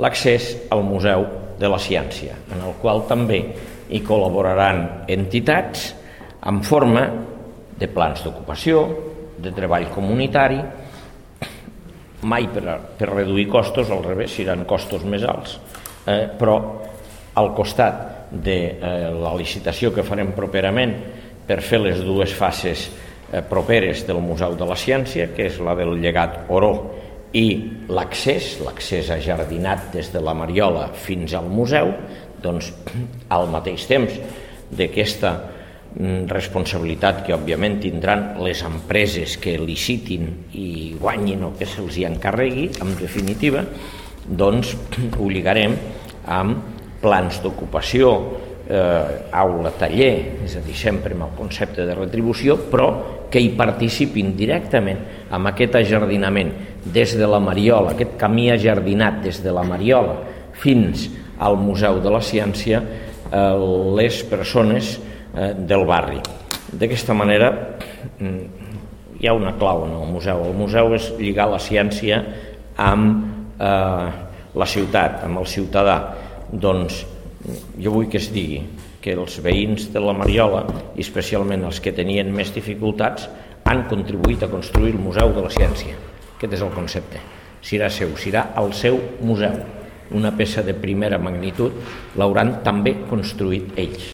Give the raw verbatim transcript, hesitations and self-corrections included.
l'accés al Museu de la Ciència, en el qual també hi col·laboraran entitats en forma de plans d'ocupació, de treball comunitari, mai per, per reduir costos, al revés, seran costos més alts, eh, però al costat de eh, la licitació que farem properament per fer les dues fases eh, properes del Museu de la Ciència, que és la del llegat Oró i l'accés, l'accés ajardinat des de la Mariola fins al museu, doncs al mateix temps d'aquesta responsabilitat que òbviament tindran les empreses que licitin i guanyin o que se'ls hi encarregui, en definitiva, doncs ho lligarem amb plans d'ocupació, eh, aula-taller, és a dir, sempre amb el concepte de retribució, però que hi participin directament amb aquest ajardinament des de la Mariola, aquest camí ajardinat des de la Mariola fins al Museu de la Ciència, eh, les persones del barri. D'aquesta manera hi ha una clau en el museu. El museu és lligar la ciència amb eh, la ciutat, amb el ciutadà. Doncs jo vull que es digui que els veïns de la Mariola, i especialment els que tenien més dificultats, han contribuït a construir el Museu de la Ciència. Aquest és el concepte. Serà seu, serà el seu museu. Una peça de primera magnitud l'hauran també construït ells.